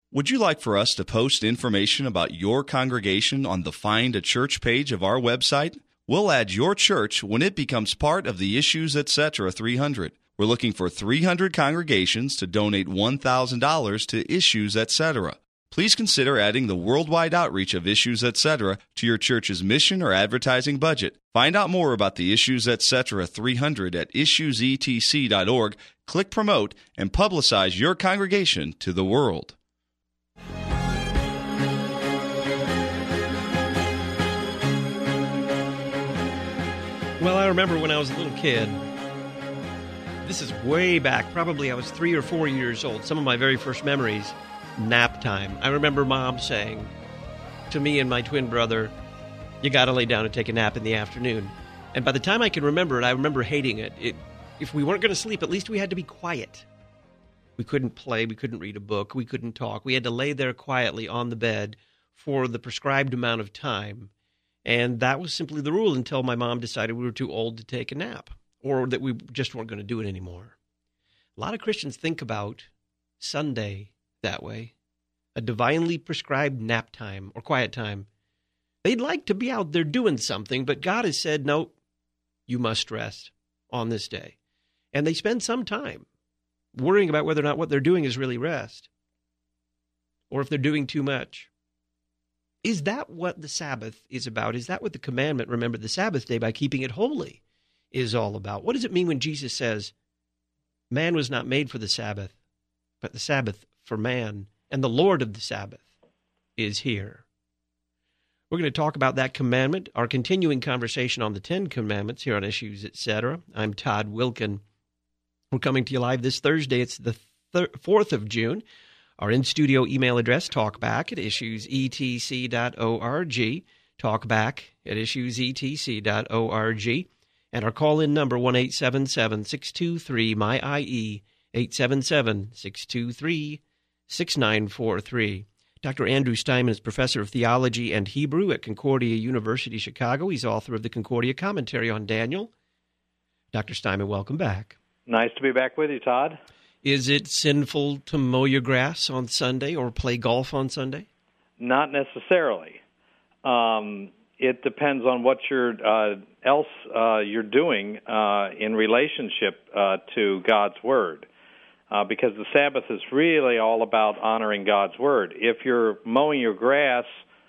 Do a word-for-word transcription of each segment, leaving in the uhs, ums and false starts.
Would you like for us to post information about your congregation on the Find a Church page of our website? We'll add your church when it becomes part of the Issues Etc. three hundred. We're looking for three hundred congregations to donate one thousand dollars to Issues Etc. Please consider adding the worldwide outreach of Issues Etc. to your church's mission or advertising budget. Find out more about the Issues Etc. three hundred at issues e t c dot org. Click Promote and publicize your congregation to the world. Well, I remember when I was a little kid, this is way back, probably I was three or four years old, some of my very first memories, nap time. I remember Mom saying to me and my twin brother, you got to lay down and take a nap in the afternoon. And by the time I can remember it, I remember hating it. it if we weren't going to sleep, at least we had to be quiet. We couldn't play, we couldn't read a book, we couldn't talk. We had to lay there quietly on the bed for the prescribed amount of time. And that was simply the rule until my mom decided we were too old to take a nap or that we just weren't going to do it anymore. A lot of Christians think about Sunday that way, a divinely prescribed nap time or quiet time. They'd like to be out there doing something, but God has said, no, you must rest on this day. And they spend some time worrying about whether or not what they're doing is really rest or if they're doing too much. Is that what the Sabbath is about? Is that what the commandment, remember the Sabbath day by keeping it holy, is all about? What does it mean when Jesus says, man was not made for the Sabbath, but the Sabbath for man, and the Lord of the Sabbath is here? We're going to talk about that commandment, our continuing conversation on the Ten Commandments here on Issues, et cetera. I'm Todd Wilkin. We're coming to you live this Thursday. It's the thir- fourth of June. Our in-studio email address, talkback at issues e t c dot org, talkback at issues e t c dot org, and our call-in number, one eight seven seven, six two three, M Y I E, eight seven seven, six two three, six nine four three. Doctor Andrew Steinman is professor of theology and Hebrew at Concordia University, Chicago. He's author of the Concordia Commentary on Daniel. Doctor Steinman, welcome back. Nice to be back with you, Todd. Is it sinful to mow your grass on Sunday or play golf on Sunday? Not necessarily. Um, it depends on what you're uh, else uh, you're doing uh, in relationship uh, to God's Word, uh, because the Sabbath is really all about honoring God's Word. If you're mowing your grass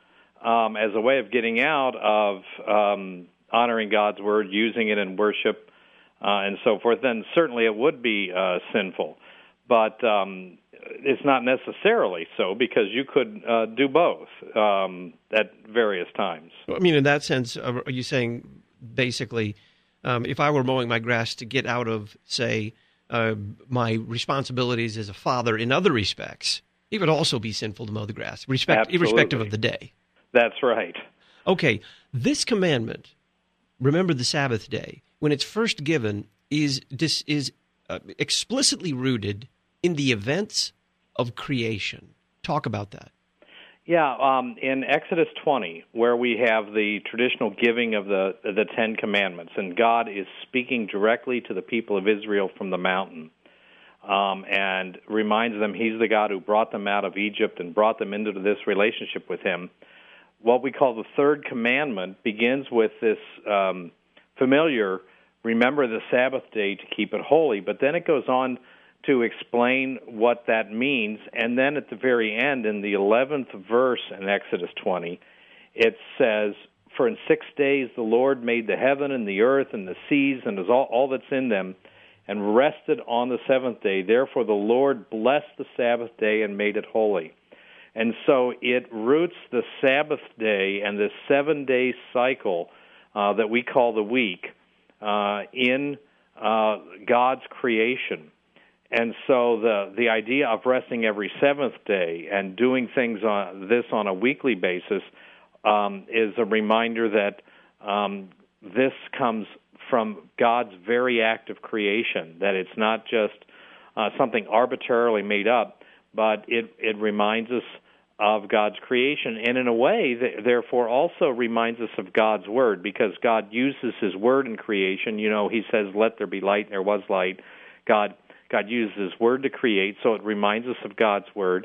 um, as a way of getting out of um, honoring God's Word, using it in worship, Uh, and so forth, then certainly it would be uh, sinful. But um, it's not necessarily so, because you could uh, do both um, at various times. I mean, in that sense, are you saying basically um, if I were mowing my grass to get out of, say, uh, my responsibilities as a father in other respects, it would also be sinful to mow the grass, respect, irrespective of the day? That's right. Okay, this commandment, remember the Sabbath day, when it's first given, is this is uh, explicitly rooted in the events of creation. Talk about that. Yeah, um, in Exodus twenty, where we have the traditional giving of the the Ten Commandments, and God is speaking directly to the people of Israel from the mountain, um, and reminds them He's the God who brought them out of Egypt and brought them into this relationship with Him. What we call the third commandment begins with this um, familiar, remember the Sabbath day to keep it holy, but then it goes on to explain what that means, and then at the very end, in the eleventh verse in Exodus twenty, it says, for in six days the Lord made the heaven and the earth and the seas and all, all that's in them, and rested on the seventh day. Therefore the Lord blessed the Sabbath day and made it holy. And so it roots the Sabbath day and this seven-day cycle uh, that we call the week uh, in uh, God's creation. And so the the idea of resting every seventh day and doing things on this on a weekly basis um, is a reminder that um, this comes from God's very act of creation, that it's not just uh, something arbitrarily made up, but it, it reminds us of God's creation, and in a way, th- therefore, also reminds us of God's Word, because God uses His Word in creation. You know, He says, let there be light, and there was light. God God uses His Word to create, so it reminds us of God's Word.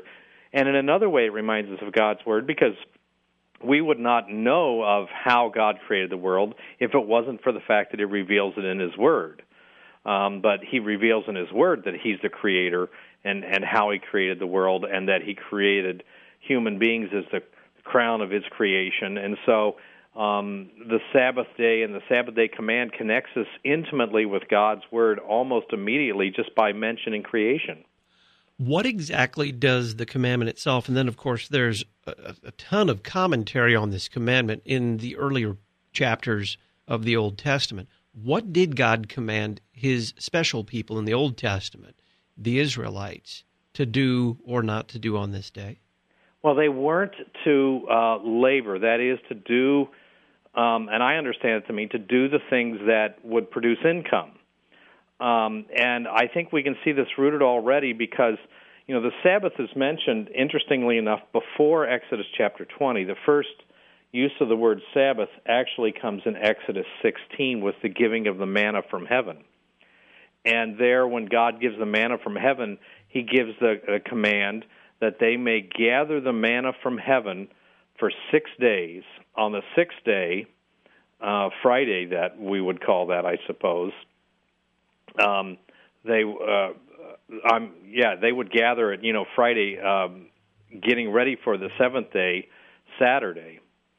And in another way, it reminds us of God's Word, because we would not know of how God created the world if it wasn't for the fact that He reveals it in His Word. Um, but He reveals in His Word that He's the Creator, and, and how He created the world, and that He created human beings as the crown of His creation. And so um, the Sabbath day and the Sabbath day command connects us intimately with God's Word almost immediately just by mentioning creation. What exactly does the commandment itself, and then, of course, there's a, a ton of commentary on this commandment in the earlier chapters of the Old Testament. What did God command His special people in the Old Testament, the Israelites, to do or not to do on this day? Well, they weren't to uh, labor, that is, to do, um, and I understand it to mean, to do the things that would produce income. Um, and I think we can see this rooted already because, you know, the Sabbath is mentioned, interestingly enough, before Exodus chapter twenty. The first use of the word Sabbath actually comes in Exodus sixteen with the giving of the manna from heaven. And there, when God gives the manna from heaven, He gives the, the command that they may gather the manna from heaven for six days. On the sixth day, uh, Friday, that we would call that, I suppose, Um, they, uh, I'm, yeah, they would gather it, you know, Friday, um, getting ready for the seventh day, Saturday,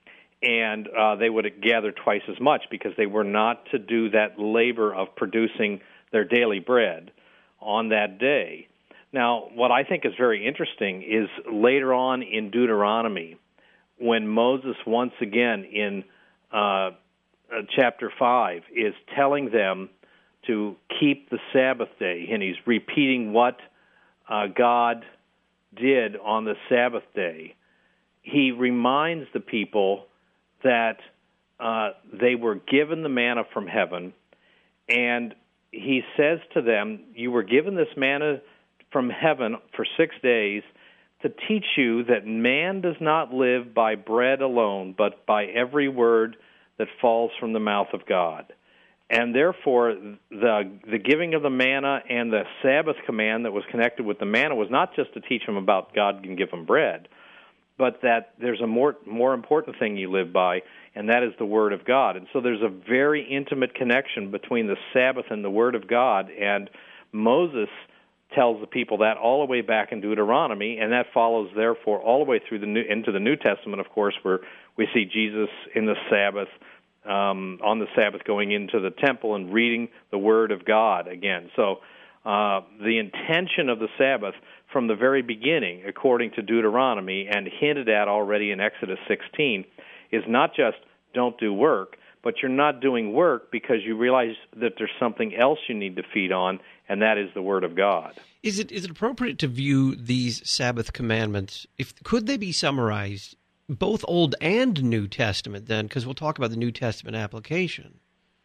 and uh, they would gather twice as much because they were not to do that labor of producing their daily bread on that day. Now, what I think is very interesting is later on in Deuteronomy, when Moses once again in uh, chapter five is telling them to keep the Sabbath day, and he's repeating what uh, God did on the Sabbath day. He reminds the people that uh, they were given the manna from heaven, and he says to them, you were given this manna from heaven for six days to teach you that man does not live by bread alone, but by every word that falls from the mouth of God. And therefore, the the giving of the manna and the Sabbath command that was connected with the manna was not just to teach them about God can give them bread, but that there's a more more important thing you live by, and that is the Word of God. And so there's a very intimate connection between the Sabbath and the Word of God, and Moses tells the people that all the way back in Deuteronomy, and that follows, therefore, all the way through the New, into the New Testament, of course, where we see Jesus in the Sabbath, Um, on the Sabbath, going into the temple and reading the Word of God again. So uh, the intention of the Sabbath from the very beginning, according to Deuteronomy, and hinted at already in Exodus sixteen, is not just don't do work, but you're not doing work because you realize that there's something else you need to feed on, and that is the Word of God. Is it is it appropriate to view these Sabbath commandments, if could they be summarized, both Old and New Testament then, because we'll talk about the New Testament application,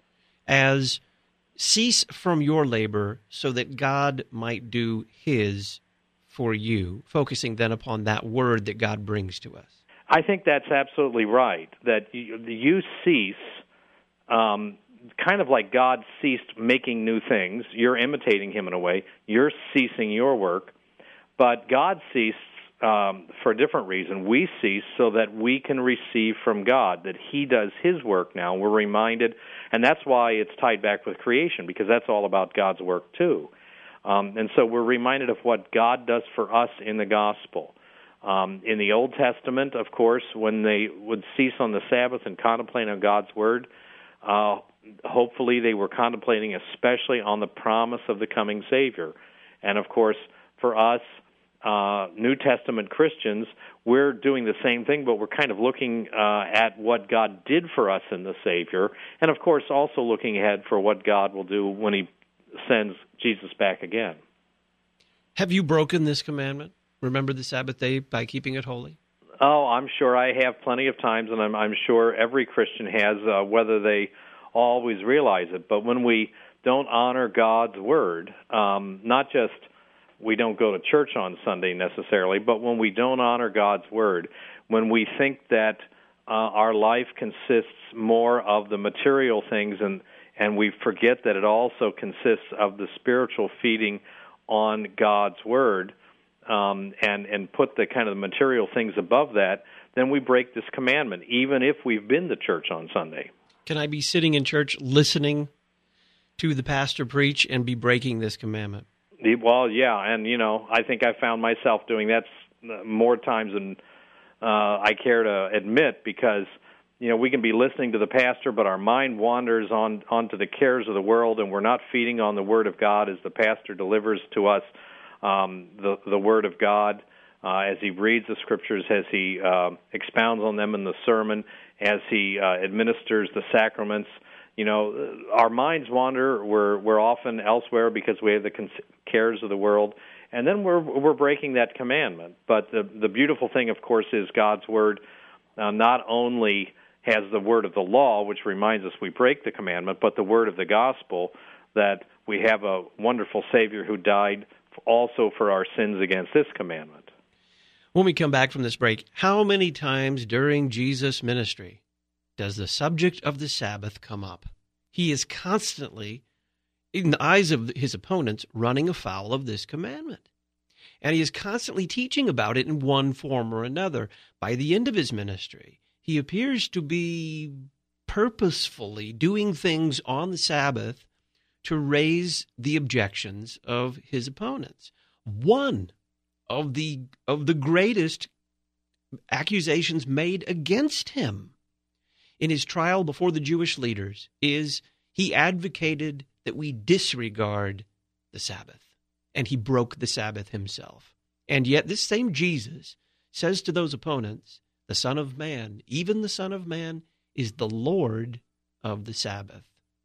as cease from your labor so that God might do His for you, focusing then upon that word that God brings to us? I think that's absolutely right, that you, you cease, um, kind of like God ceased making new things. You're imitating Him in a way. You're ceasing your work, but God ceased Um, for a different reason. We cease so that we can receive from God, that He does His work now. We're reminded, and that's why it's tied back with creation, because that's all about God's work too. Um, and so we're reminded of what God does for us in the gospel. Um, in the Old Testament, of course, when they would cease on the Sabbath and contemplate on God's Word, uh, hopefully they were contemplating especially on the promise of the coming Savior. And of course, for us, Uh, New Testament Christians, we're doing the same thing, but we're kind of looking uh, at what God did for us in the Savior, and of course also looking ahead for what God will do when He sends Jesus back again. Have you broken this commandment? Remember the Sabbath day by keeping it holy? Oh, I'm sure I have plenty of times, and I'm, I'm sure every Christian has, uh, whether they always realize it. But when we don't honor God's Word, um, not just we don't go to church on Sunday necessarily, but when we don't honor God's Word, when we think that uh, our life consists more of the material things and, and we forget that it also consists of the spiritual feeding on God's Word, um, and and put the kind of material things above that, then we break this commandment, even if we've been to church on Sunday. Can I be sitting in church listening to the pastor preach and be breaking this commandment? Well, yeah, and, you know, I think I found myself doing that more times than uh, I care to admit, because, you know, we can be listening to the pastor, but our mind wanders on onto the cares of the world, and we're not feeding on the Word of God as the pastor delivers to us um, the, the Word of God, uh, as he reads the Scriptures, as he uh, expounds on them in the sermon, as he uh, administers the sacraments. You know, our minds wander. We're we're often elsewhere because we have the cares of the world, and then we're we're breaking that commandment. But the the beautiful thing, of course, is God's Word uh, not only has the word of the law, which reminds us we break the commandment, but the word of the gospel, that we have a wonderful Savior who died also for our sins against this commandment. When we come back from this break, how many times during Jesus' ministry does the subject of the Sabbath come up? He is constantly, in the eyes of his opponents, running afoul of this commandment. And he is constantly teaching about it in one form or another. By the end of his ministry, he appears to be purposefully doing things on the Sabbath to raise the objections of his opponents. One of the of the greatest accusations made against him in his trial before the Jewish leaders is he advocated that we disregard the Sabbath, and he broke the Sabbath himself. And yet this same Jesus says to those opponents, the Son of Man, even the Son of Man, is the Lord of the Sabbath.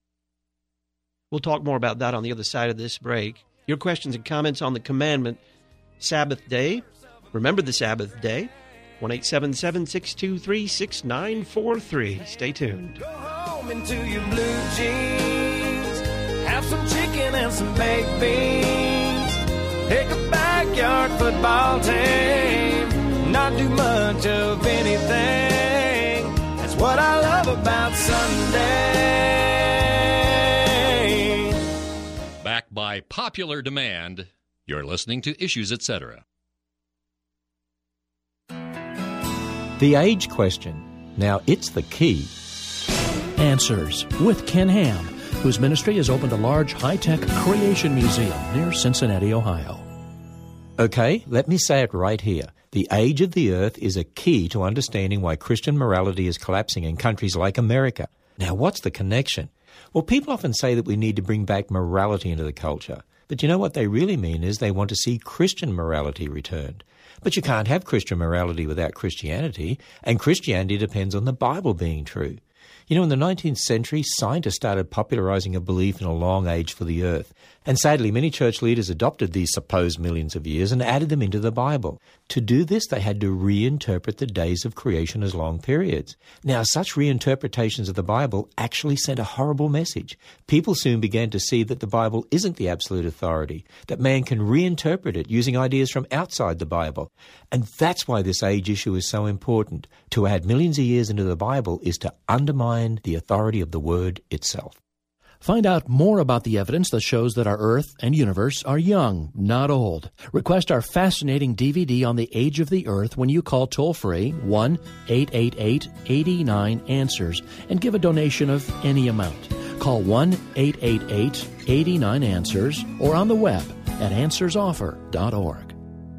We'll talk more about that on the other side of this break. Your questions and comments on the commandment, Sabbath day. Remember the Sabbath day. one eight seven seven, six two three, six nine four three. Stay tuned. Go home into your blue jeans. Have some chicken and some baked beans. Pick a backyard football team. Not do much of anything. That's what I love about Sunday. Back by popular demand, you're listening to Issues, et cetera. The age question. Now, it's the key. Answers with Ken Ham, whose ministry has opened a large high-tech creation museum near Cincinnati, Ohio. Okay, let me say it right here. The age of the earth is a key to understanding why Christian morality is collapsing in countries like America. Now, what's the connection? Well, people often say that we need to bring back morality into the culture. But you know what they really mean is they want to see Christian morality returned. But you can't have Christian morality without Christianity, and Christianity depends on the Bible being true. You know, in the nineteenth century, scientists started popularizing a belief in a long age for the earth. And sadly, many church leaders adopted these supposed millions of years and added them into the Bible. To do this, they had to reinterpret the days of creation as long periods. Now, such reinterpretations of the Bible actually sent a horrible message. People soon began to see that the Bible isn't the absolute authority, that man can reinterpret it using ideas from outside the Bible. And that's why this age issue is so important. To add millions of years into the Bible is to undermine the authority of the Word itself. Find out more about the evidence that shows that our Earth and universe are young, not old. Request our fascinating D V D on the age of the Earth when you call toll-free one eight eight eight, eight nine, answers and give a donation of any amount. Call one eight eight eight, eight nine, answers or on the web at answers offer dot org.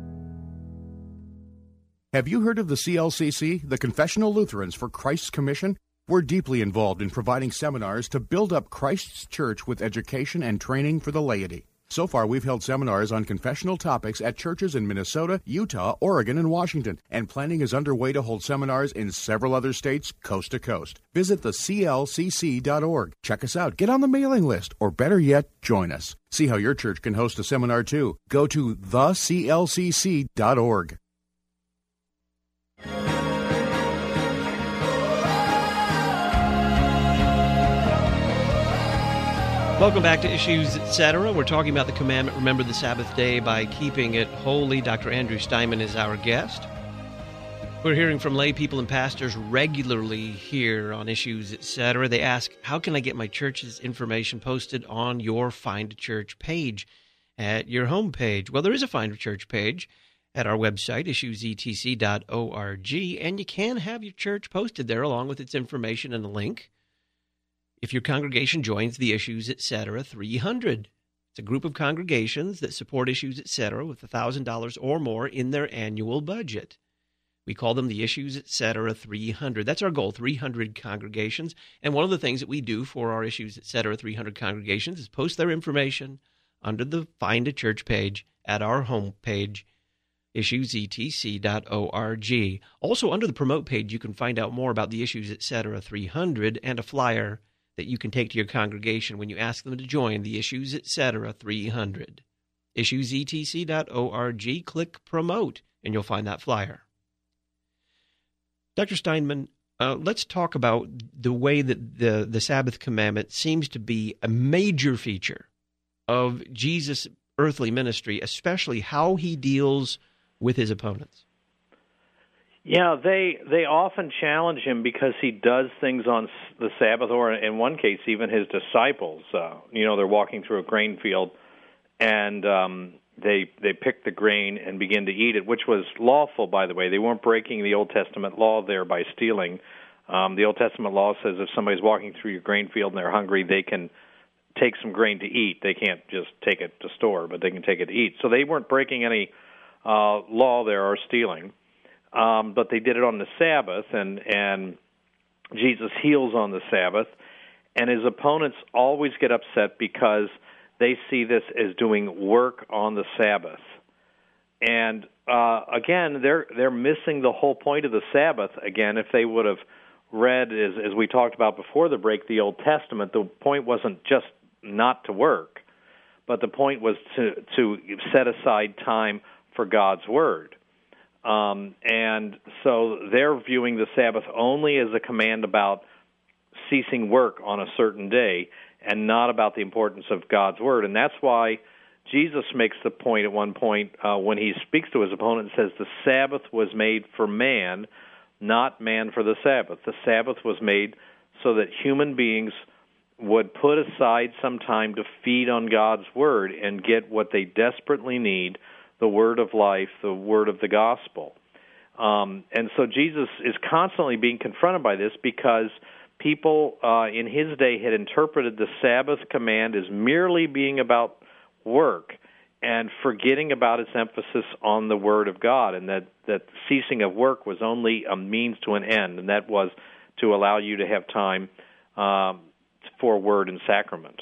Have you heard of the C L C C, the Confessional Lutherans for Christ's Commission? We're deeply involved in providing seminars to build up Christ's church with education and training for the laity. So far, we've held seminars on confessional topics at churches in Minnesota, Utah, Oregon, and Washington, and planning is underway to hold seminars in several other states, coast to coast. Visit the C L C C dot org. Check us out, get on the mailing list, or better yet, join us. See how your church can host a seminar too. Go to the C L C C dot org. Welcome back to Issues, et cetera. We're talking about the commandment, remember the Sabbath day by keeping it holy. Doctor Andrew Steinman is our guest. We're hearing from lay people and pastors regularly here on Issues, et cetera. They ask, how can I get my church's information posted on your Find a Church page at your homepage? Well, there is a Find a Church page at our website, issues e t c dot org, and you can have your church posted there along with its information and a link if your congregation joins the Issues Etc. three hundred. It's a group of congregations that support Issues Etc. with one thousand dollars or more in their annual budget. We call them the Issues Etc. three hundred. That's our goal, three hundred congregations. And one of the things that we do for our Issues Etc. three hundred congregations is post their information under the Find a Church page at our homepage, issues e t c dot org. Also, under the Promote page, you can find out more about the Issues Etc. three hundred and a flyer that you can take to your congregation when you ask them to join the Issues Etc. three hundred. issues e t c dot org, click Promote, and you'll find that flyer. Doctor Steinman, uh, let's talk about the way that the, the Sabbath commandment seems to be a major feature of Jesus' earthly ministry, especially how he deals with his opponents. Yeah, they they often challenge him because he does things on the Sabbath, or in one case, even his disciples. Uh, you know, they're walking through a grain field, and um, they they pick the grain and begin to eat it, which was lawful, by the way. They weren't breaking the Old Testament law there by stealing. Um, the Old Testament law says if somebody's walking through your grain field and they're hungry, they can take some grain to eat. They can't just take it to store, but they can take it to eat. So they weren't breaking any uh, law there or stealing. Um, but they did it on the Sabbath, and, and Jesus heals on the Sabbath, and his opponents always get upset because they see this as doing work on the Sabbath. And uh, again, they're they're missing the whole point of the Sabbath. Again, if they would have read, as, as we talked about before the break, the Old Testament, the point wasn't just not to work, but the point was to, to set aside time for God's Word. Um, and so they're viewing the Sabbath only as a command about ceasing work on a certain day and not about the importance of God's Word. And that's why Jesus makes the point at one point uh, when he speaks to his opponent and says the Sabbath was made for man, not man for the Sabbath. The Sabbath was made so that human beings would put aside some time to feed on God's Word and get what they desperately need, the word of life, the word of the gospel. Um, and so Jesus is constantly being confronted by this because people uh, in his day had interpreted the Sabbath command as merely being about work and forgetting about its emphasis on the word of God, and that, that ceasing of work was only a means to an end, and that was to allow you to have time um, for word and sacrament.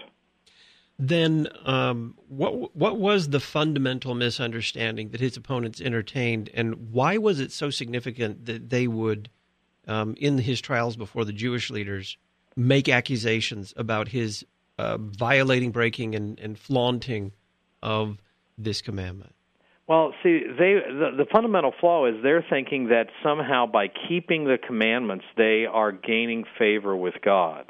Then um, what what was the fundamental misunderstanding that his opponents entertained, and why was it so significant that they would, um, in his trials before the Jewish leaders, make accusations about his uh, violating, breaking, and, and flaunting of this commandment? Well, see, they the, the fundamental flaw is they're thinking that somehow by keeping the commandments, they are gaining favor with God.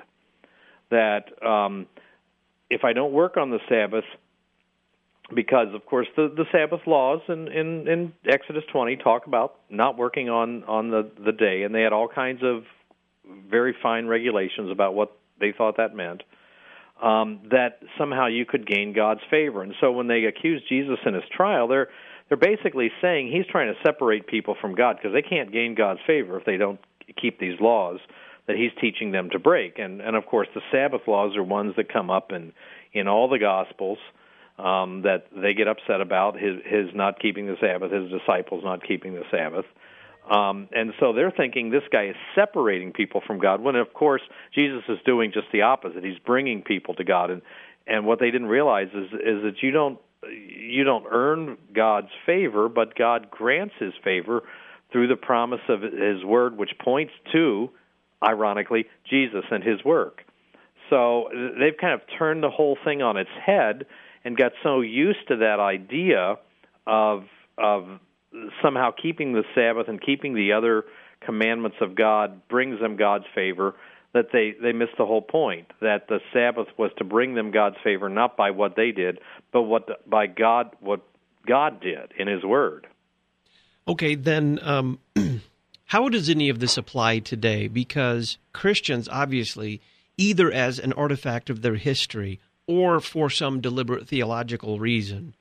That um, if I don't work on the Sabbath, because, of course, the, the Sabbath laws in, in, in Exodus twenty talk about not working on, on the, the day, and they had all kinds of very fine regulations about what they thought that meant, um, that somehow you could gain God's favor. And so when they accuse Jesus in his trial, they're they're basically saying he's trying to separate people from God because they can't gain God's favor if they don't keep these laws that he's teaching them to break. And, and of course, the Sabbath laws are ones that come up in, in all the Gospels um, that they get upset about, his, his not keeping the Sabbath, his disciples not keeping the Sabbath. Um, and so they're thinking this guy is separating people from God, when, of course, Jesus is doing just the opposite. He's bringing people to God. And, and what they didn't realize is, is that you don't, you don't earn God's favor, but God grants his favor through the promise of his word, which points to, ironically, Jesus and his work. So they've kind of turned the whole thing on its head and got so used to that idea of of somehow keeping the Sabbath and keeping the other commandments of God brings them God's favor that they, they missed the whole point, that the Sabbath was to bring them God's favor not by what they did, but what by God what God did in his word. Okay, then um how does any of this apply today? Because Christians, obviously, either as an artifact of their history or for some deliberate theological reason,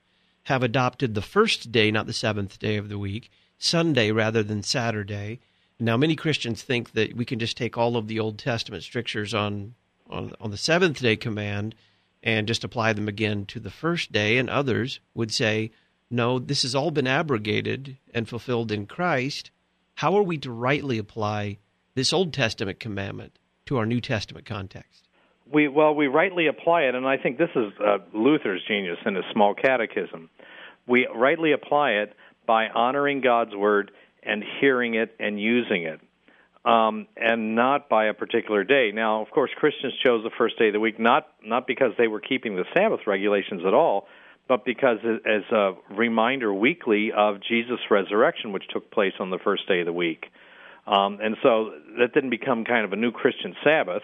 have adopted the first day, not the seventh day of the week, Sunday rather than Saturday. Now, many Christians think that we can just take all of the Old Testament strictures on, on, on the seventh-day command and just apply them again to the first day, and others would say, no, this has all been abrogated and fulfilled in Christ. How are we to rightly apply this Old Testament commandment to our New Testament context? We Well, we rightly apply it, and I think this is uh, Luther's genius in his small catechism. We rightly apply it by honoring God's Word and hearing it and using it, um, and not by a particular day. Now, of course, Christians chose the first day of the week not not because they were keeping the Sabbath regulations at all, but because as a reminder weekly of Jesus' resurrection, which took place on the first day of the week. Um, and so that didn't become kind of a new Christian Sabbath,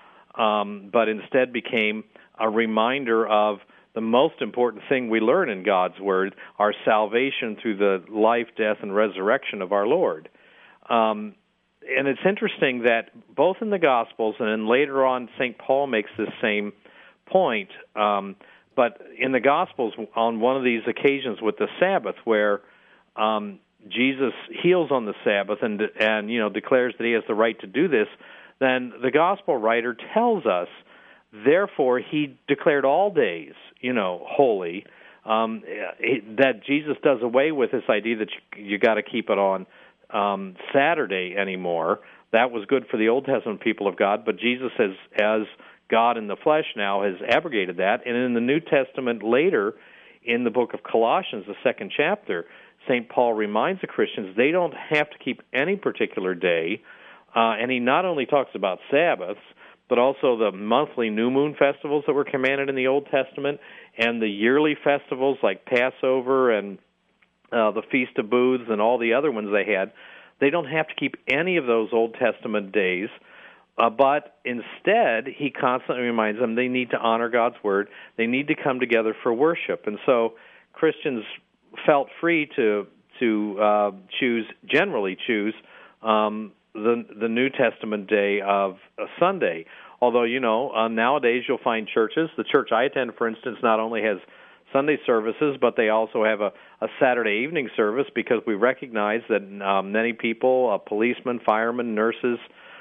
um, but instead became a reminder of the most important thing we learn in God's Word, our salvation through the life, death, and resurrection of our Lord. Um, and it's interesting that both in the Gospels and then later on Saint Paul makes this same point, um, but in the Gospels on one of these occasions with the Sabbath where um, Jesus heals on the Sabbath and, and you know declares that he has the right to do this, then the Gospel writer tells us, therefore he declared all days, you know, holy, um, that Jesus does away with this idea that you, you got to keep it on um, Saturday anymore. That was good for the Old Testament people of God, but Jesus has, as God in the flesh now, has abrogated that. And in the New Testament later, in the book of Colossians, the second chapter, Saint Paul reminds the Christians they don't have to keep any particular day, uh, and he not only talks about Sabbaths, but also the monthly new moon festivals that were commanded in the Old Testament, and the yearly festivals like Passover and uh, the Feast of Booths and all the other ones they had. They don't have to keep any of those Old Testament days, uh, but instead he constantly reminds them they need to honor God's Word. They need to come together for worship. And so Christians felt free to to uh, choose, generally choose, um, the the New Testament day of a Sunday. Although, you know, uh, nowadays you'll find churches, the church I attend, for instance, not only has Sunday services, but they also have a, a Saturday evening service because we recognize that um, many people, uh, policemen, firemen, nurses,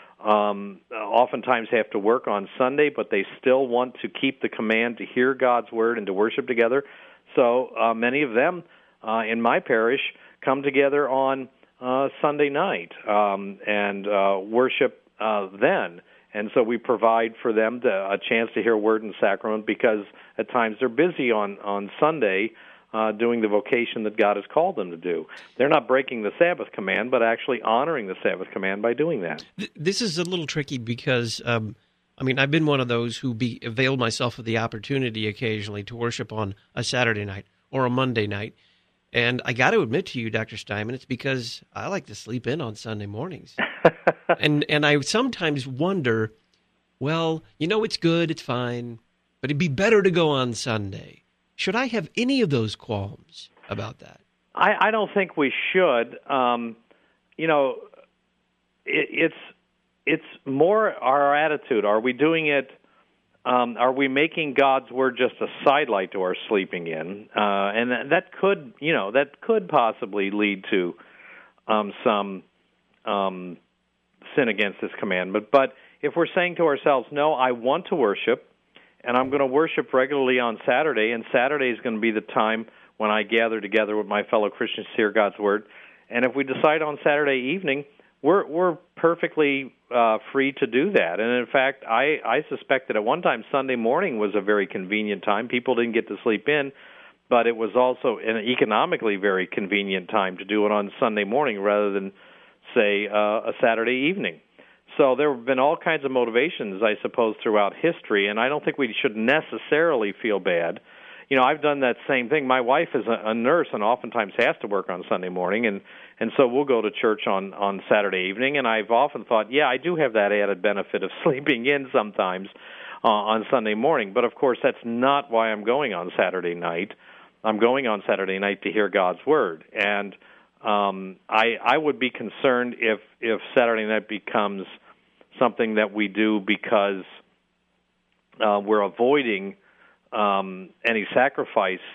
um, oftentimes have to work on Sunday, but they still want to keep the command to hear God's Word and to worship together. So uh, many of them uh, in my parish come together on Uh, Sunday night um, and uh, worship uh, then. And so we provide for them to, a chance to hear Word and Sacrament because at times they're busy on, on Sunday uh, doing the vocation that God has called them to do. They're not breaking the Sabbath command, but actually honoring the Sabbath command by doing that. This is a little tricky because, um, I mean, I've been one of those who be, availed myself of the opportunity occasionally to worship on a Saturday night or a Monday night. And I got to admit to you, Doctor Steinman, it's because I like to sleep in on Sunday mornings. and and I sometimes wonder, well, you know, it's good, it's fine, but it'd be better to go on Sunday. Should I have any of those qualms about that? I, I don't think we should. Um, you know, it, it's it's more our attitude. Are we doing it? Um, are we making God's Word just a sidelight to our sleeping in? Uh, and that, that could, you know, that could possibly lead to um, some um, sin against this commandment. But if we're saying to ourselves, no, I want to worship, and I'm going to worship regularly on Saturday, and Saturday is going to be the time when I gather together with my fellow Christians to hear God's Word. And if we decide on Saturday evening, we're we're perfectly uh, free to do that. And in fact, I, I suspect that at one time Sunday morning was a very convenient time. People didn't get to sleep in, but it was also an economically very convenient time to do it on Sunday morning rather than, say, uh, a Saturday evening. So there have been all kinds of motivations, I suppose, throughout history, and I don't think we should necessarily feel bad. You know, I've done that same thing. My wife is a, a nurse and oftentimes has to work on Sunday morning, and, and so we'll go to church on, on Saturday evening, and I've often thought, yeah, I do have that added benefit of sleeping in sometimes uh, on Sunday morning. But, of course, that's not why I'm going on Saturday night. I'm going on Saturday night to hear God's Word. And um, I, I would be concerned if, if Saturday night becomes something that we do because uh, we're avoiding Um, any sacrifice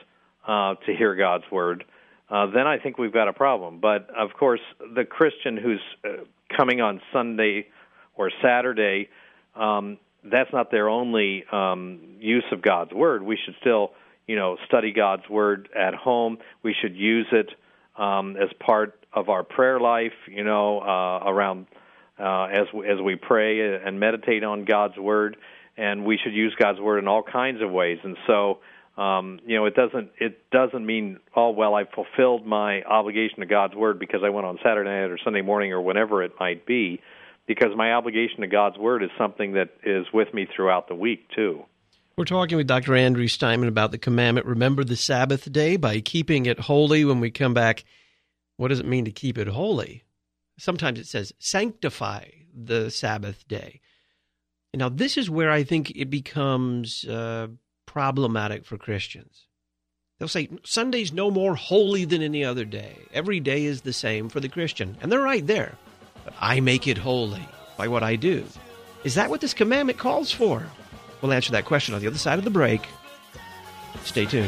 uh, to hear God's word, uh, then I think we've got a problem. But, of course, the Christian who's uh, coming on Sunday or Saturday, um, that's not their only um, use of God's word. We should still, you know, study God's word at home. We should use it um, as part of our prayer life, you know, uh, around uh, as as we pray and meditate on God's word. And we should use God's word in all kinds of ways. And so, um, you know, it doesn't it doesn't mean, oh, well, I fulfilled my obligation to God's word because I went on Saturday night or Sunday morning or whenever it might be, because my obligation to God's word is something that is with me throughout the week, too. We're talking with Doctor Andrew Steinman about the commandment, remember the Sabbath day by keeping it holy. When we come back, what does it mean to keep it holy? Sometimes it says sanctify the Sabbath day. Now, this is where I think it becomes uh, problematic for Christians. They'll say, Sunday's no more holy than any other day. Every day is the same for the Christian. And they're right there. But I make it holy by what I do. Is that what this commandment calls for? We'll answer that question on the other side of the break. Stay tuned.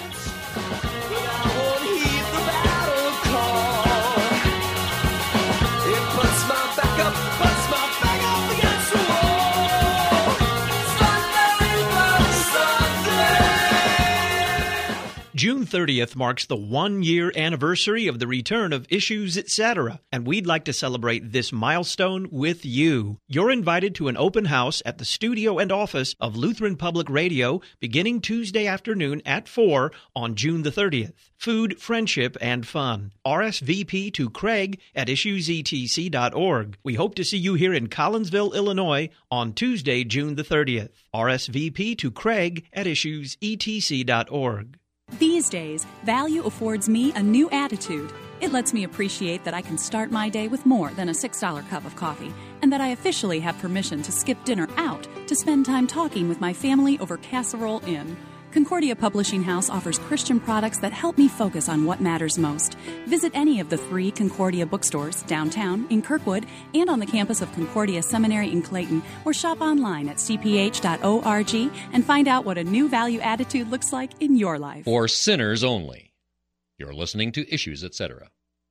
June thirtieth marks the one-year anniversary of the return of Issues, et cetera, and we'd like to celebrate this milestone with you. You're invited to an open house at the studio and office of Lutheran Public Radio beginning Tuesday afternoon at four on June the thirtieth. Food, friendship, and fun. R S V P to Craig at issues e t c dot org. We hope to see you here in Collinsville, Illinois on Tuesday, June the thirtieth. R S V P to Craig at issues e t c dot org. These days, value affords me a new attitude. It lets me appreciate that I can start my day with more than a six dollar cup of coffee, and that I officially have permission to skip dinner out to spend time talking with my family over Casserole Inn. Concordia Publishing House offers Christian products that help me focus on what matters most. Visit any of the three Concordia bookstores downtown, in Kirkwood, and on the campus of Concordia Seminary in Clayton, or shop online at c p h dot org and find out what a new value attitude looks like in your life. For sinners only. You're listening to Issues, et cetera.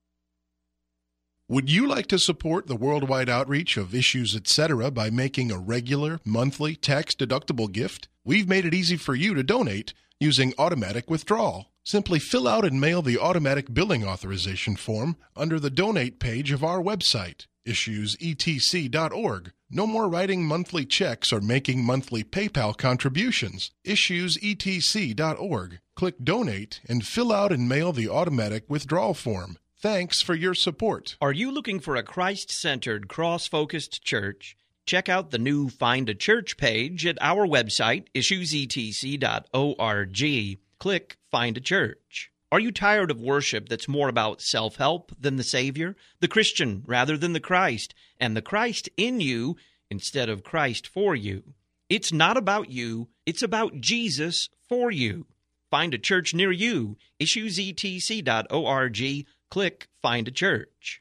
Would you like to support the worldwide outreach of Issues, et cetera by making a regular, monthly, tax-deductible gift? We've made it easy for you to donate using automatic withdrawal. Simply fill out and mail the automatic billing authorization form under the donate page of our website, issues e t c dot org. No more writing monthly checks or making monthly PayPal contributions. issues e t c dot org. Click Donate and fill out and mail the automatic withdrawal form. Thanks for your support. Are you looking for a Christ-centered, cross-focused church? Check out the new Find a Church page at our website, issues e t c dot org. Click Find a Church. Are you tired of worship that's more about self-help than the Savior, the Christian rather than the Christ, and the Christ in you instead of Christ for you? It's not about you, it's about Jesus for you. Find a church near you, issues e t c dot org. Click Find a Church.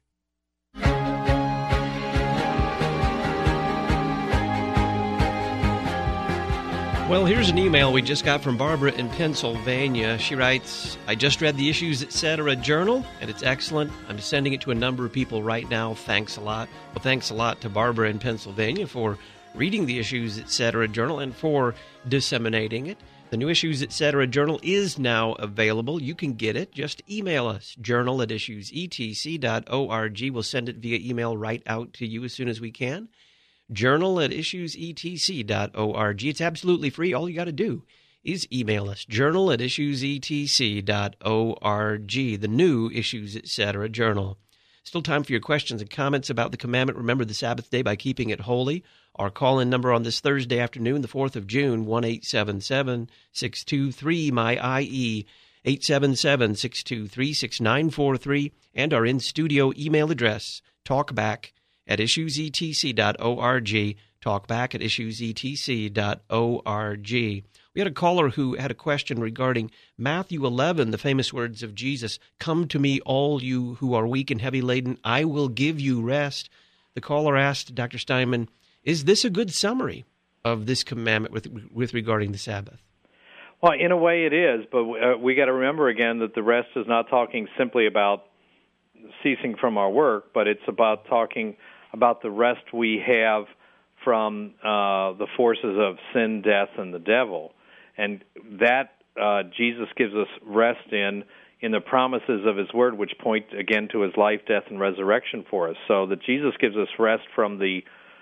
Well, here's an email we just got from Barbara in Pennsylvania. She writes, I just read the Issues, et cetera journal, and it's excellent. I'm sending it to a number of people right now. Thanks a lot. Well, thanks a lot to Barbara in Pennsylvania for reading the Issues, et cetera journal and for disseminating it. The new Issues, et cetera journal is now available. You can get it. Just email us, journal at issues e t c dot org. We'll send it via email right out to you as soon as we can. Journal at issues e t c dot org. It's absolutely free. All you got to do is email us, journal at issues e t c dot org. The new Issues, et cetera journal. Still time for your questions and comments about the commandment, remember the Sabbath day by keeping it holy. Our call-in number on this Thursday afternoon, the fourth of June, one eight seven seven, six two three, M Y I E, eight seven seven, six two three, six nine four three, and our in-studio email address, talkback at issues e t c dot org, talkback at issues e t c dot org. We had a caller who had a question regarding Matthew eleven, the famous words of Jesus, "Come to me, all you who are weak and heavy laden, I will give you rest." The caller asked Doctor Steinman, is this a good summary of this commandment with with regarding the Sabbath? Well, in a way it is, but uh, we got to remember again that the rest is not talking simply about ceasing from our work, but it's about talking about the rest we have from uh, the forces of sin, death, and the devil. And that uh, Jesus gives us rest in, in the promises of His Word, which point, again, to His life, death, and resurrection for us. So that Jesus gives us rest from the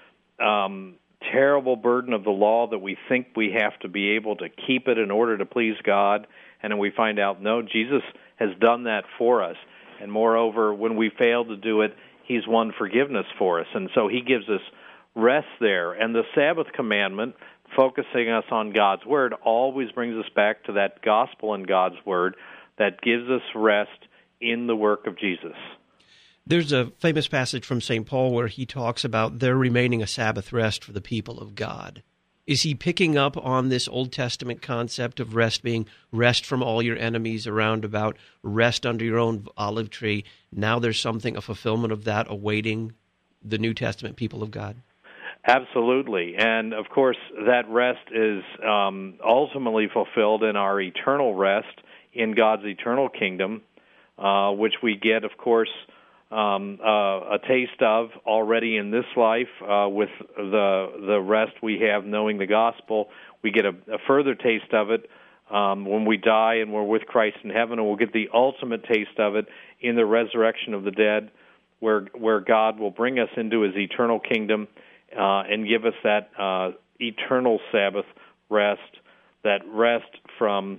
um, terrible burden of the law that we think we have to be able to keep it in order to please God, and then we find out, no, Jesus has done that for us. And moreover, when we fail to do it, He's won forgiveness for us. And so He gives us rest there. And the Sabbath commandment, focusing us on God's Word, always brings us back to that gospel in God's Word that gives us rest in the work of Jesus. There's a famous passage from Saint Paul where he talks about there remaining a Sabbath rest for the people of God. Is he picking up on this Old Testament concept of rest being rest from all your enemies around about, rest under your own olive tree? Now there's something, a fulfillment of that awaiting the New Testament people of God? Absolutely. And, of course, that rest is um, ultimately fulfilled in our eternal rest in God's eternal kingdom, uh, which we get, of course, um, uh, a taste of already in this life uh, with the the rest we have knowing the gospel. We get a, a further taste of it um, when we die and we're with Christ in heaven, and we'll get the ultimate taste of it in the resurrection of the dead, where where God will bring us into His eternal kingdom uh, and give us that uh, eternal Sabbath rest, that rest from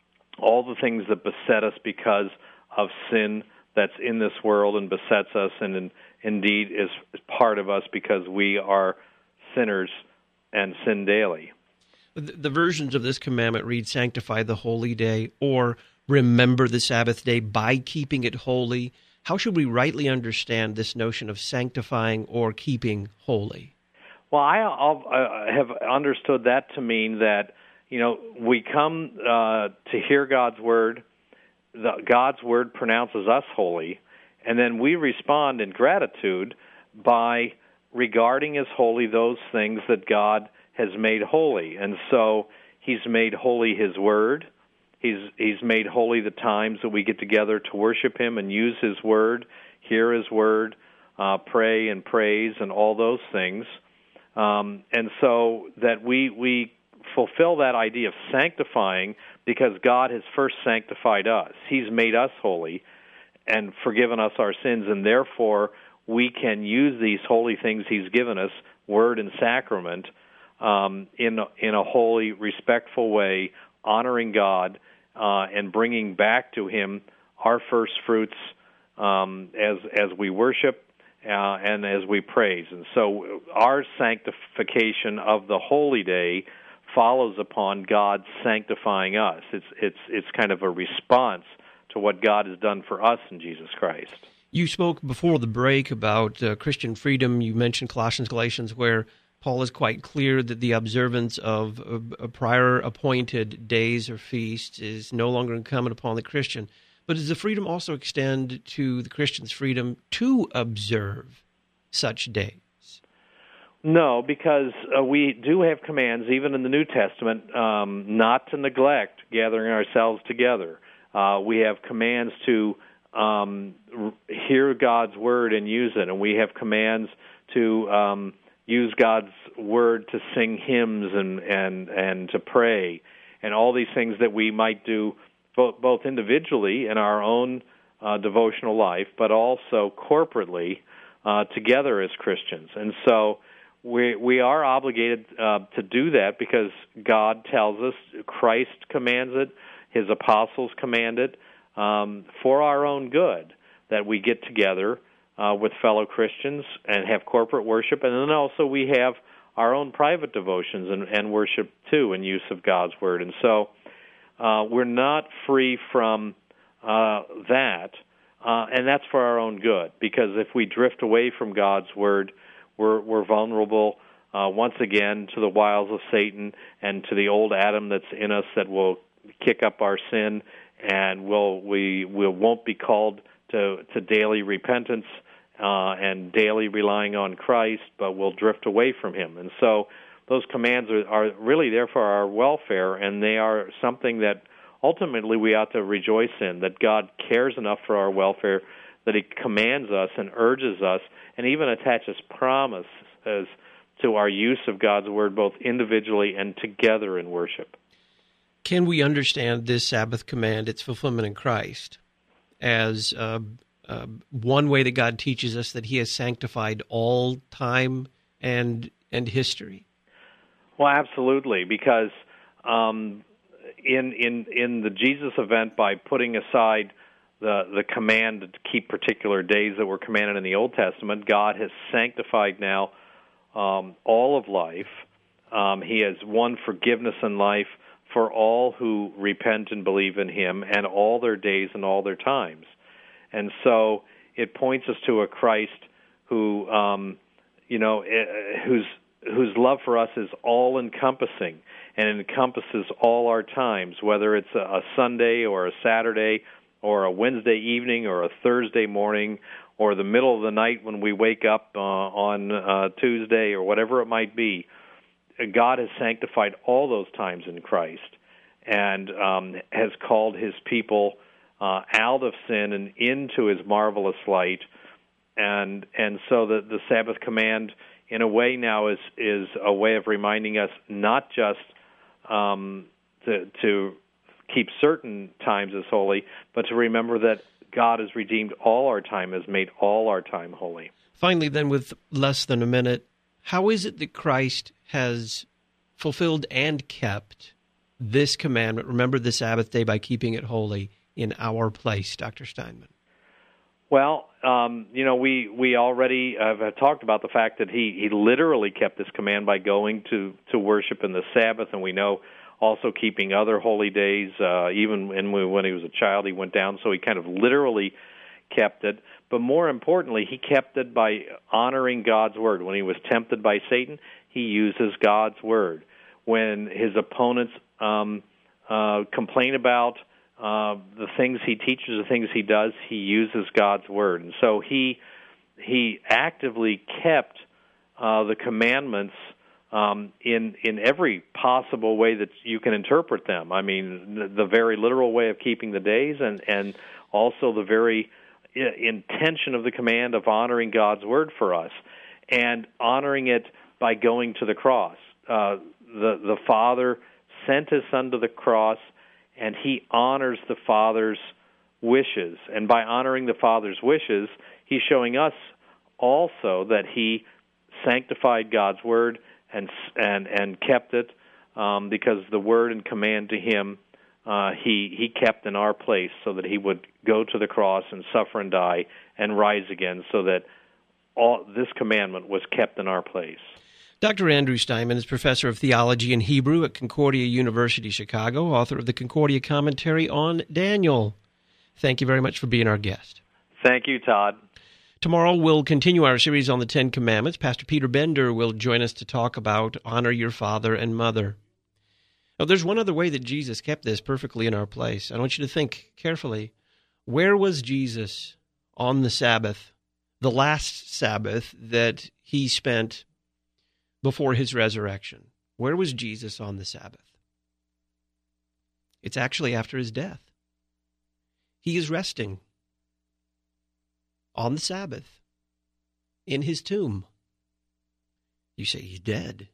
all the things that beset us because of sin that's in this world and besets us, and in, indeed is part of us because we are sinners and sin daily. The, the versions of this commandment read, sanctify the holy day, or remember the Sabbath day by keeping it holy. How should we rightly understand this notion of sanctifying or keeping holy? Well, I I'll, I have understood that to mean that, you know, we come uh, to hear God's word, the, God's word pronounces us holy, and then we respond in gratitude by regarding as holy those things that God has made holy. And so He's made holy His word. He's He's made holy the times that we get together to worship Him and use His word, hear His word, uh, pray and praise and all those things. Um, and so that we we fulfill that idea of sanctifying because God has first sanctified us. He's made us holy and forgiven us our sins, and therefore we can use these holy things He's given us, word and sacrament, um, in, in a holy, respectful way, honoring God uh, and bringing back to Him our first fruits um, as as we worship uh, and as we praise. And so our sanctification of the holy day follows upon God sanctifying us. It's it's it's kind of a response to what God has done for us in Jesus Christ. You spoke before the break about uh, Christian freedom. You mentioned Colossians, Galatians, where Paul is quite clear that the observance of uh, prior appointed days or feasts is no longer incumbent upon the Christian. But does the freedom also extend to the Christian's freedom to observe such days? No, because uh, we do have commands, even in the New Testament, um, not to neglect gathering ourselves together. Uh, we have commands to um, r- hear God's word and use it, and we have commands to um, use God's word to sing hymns and, and, and to pray, and all these things that we might do both, both individually in our own uh, devotional life, but also corporately uh, together as Christians. And so We we are obligated uh, to do that because God tells us, Christ commands it, His apostles command it, um, for our own good, that we get together uh, with fellow Christians and have corporate worship, and then also we have our own private devotions and, and worship too in use of God's Word. And so uh, we're not free from uh, that, uh, and that's for our own good, because if we drift away from God's Word, We're, we're vulnerable uh, once again to the wiles of Satan and to the old Adam that's in us that will kick up our sin, and we'll, we we won't be called to, to daily repentance uh, and daily relying on Christ, but we'll drift away from Him. And so those commands are, are really there for our welfare, and they are something that ultimately we ought to rejoice in, that God cares enough for our welfare that He commands us and urges us and even attaches promises to our use of God's Word both individually and together in worship. Can we understand this Sabbath command, its fulfillment in Christ, as uh, uh, one way that God teaches us that He has sanctified all time and and history? Well, absolutely, because um, in in in the Jesus event, by putting aside the the command to keep particular days that were commanded in the Old Testament, God has sanctified now um, all of life. Um, he has won forgiveness in life for all who repent and believe in Him, and all their days and all their times. And so it points us to a Christ who, um, you know, whose whose love for us is all-encompassing and encompasses all our times, whether it's a, a Sunday or a Saturday or a Wednesday evening or a Thursday morning or the middle of the night when we wake up uh, on uh, Tuesday or whatever it might be. God has sanctified all those times in Christ and um, has called His people uh, out of sin and into His marvelous light. And and so the, the Sabbath command, in a way now, is is a way of reminding us not just um, to, to keep certain times as holy, but to remember that God has redeemed all our time, has made all our time holy. Finally, then, with less than a minute, how is it that Christ has fulfilled and kept this commandment, remember the Sabbath day by keeping it holy, in our place, Doctor Steinman? Well, um, you know, we, we already have talked about the fact that he, he literally kept this command by going to, to worship in the Sabbath, and we know also keeping other holy days. Uh, even when, when he was a child, he went down, so he kind of literally kept it. But more importantly, he kept it by honoring God's Word. When he was tempted by Satan, he uses God's Word. When his opponents um, uh, complain about uh, the things he teaches, the things he does, he uses God's Word. And so he he actively kept uh, the commandments um, in in every possible way that you can interpret them. I mean, the, the very literal way of keeping the days, and, and also the very intention of the command of honoring God's Word for us, and honoring it by going to the cross. Uh, the the Father sent His Son to the cross, and He honors the Father's wishes. And by honoring the Father's wishes, He's showing us also that He sanctified God's Word and and and kept it, um, because the Word and command to Him Uh, he he kept in our place, so that He would go to the cross and suffer and die and rise again, so that all this commandment was kept in our place. Doctor Andrew Steinman is professor of theology and Hebrew at Concordia University, Chicago, author of the Concordia Commentary on Daniel. Thank you very much for being our guest. Thank you, Todd. Tomorrow we'll continue our series on the Ten Commandments. Pastor Peter Bender will join us to talk about honor your father and mother. Now, there's one other way that Jesus kept this perfectly in our place. I want you to think carefully. Where was Jesus on the Sabbath, the last Sabbath that He spent before His resurrection? Where was Jesus on the Sabbath? It's actually after His death. He is resting on the Sabbath in His tomb. You say, He's dead.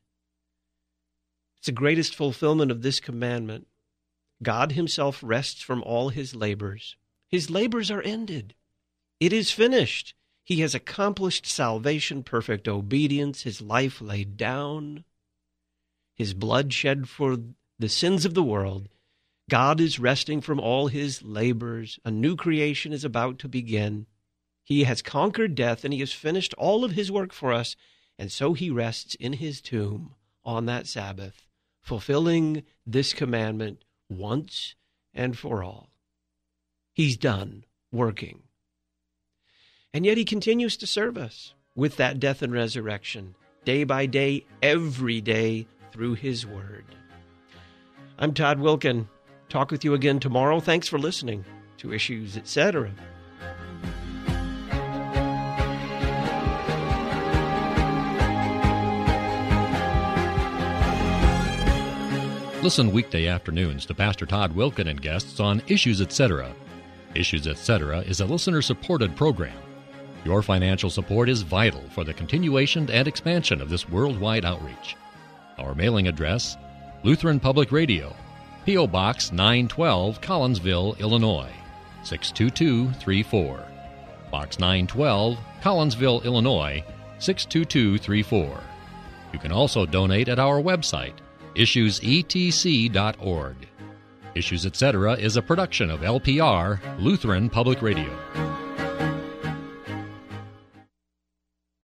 It's the greatest fulfillment of this commandment. God Himself rests from all His labors. His labors are ended. It is finished. He has accomplished salvation, perfect obedience, His life laid down, His blood shed for the sins of the world. God is resting from all His labors. A new creation is about to begin. He has conquered death, and He has finished all of His work for us, and so He rests in His tomb on that Sabbath, fulfilling this commandment once and for all. He's done working. And yet He continues to serve us with that death and resurrection, day by day, every day, through His Word. I'm Todd Wilkin. Talk with you again tomorrow. Thanks for listening to Issues, et cetera. Listen weekday afternoons to Pastor Todd Wilkin and guests on Issues Etc. Issues Etc. is a listener-supported program. Your financial support is vital for the continuation and expansion of this worldwide outreach. Our mailing address, Lutheran Public Radio, P O. Box nine twelve, Collinsville, Illinois, six two two three four. Box nine twelve, Collinsville, Illinois, six two two three four. You can also donate at our website, issues e t c dot org. Issues Etc. is a production of L P R, Lutheran Public Radio.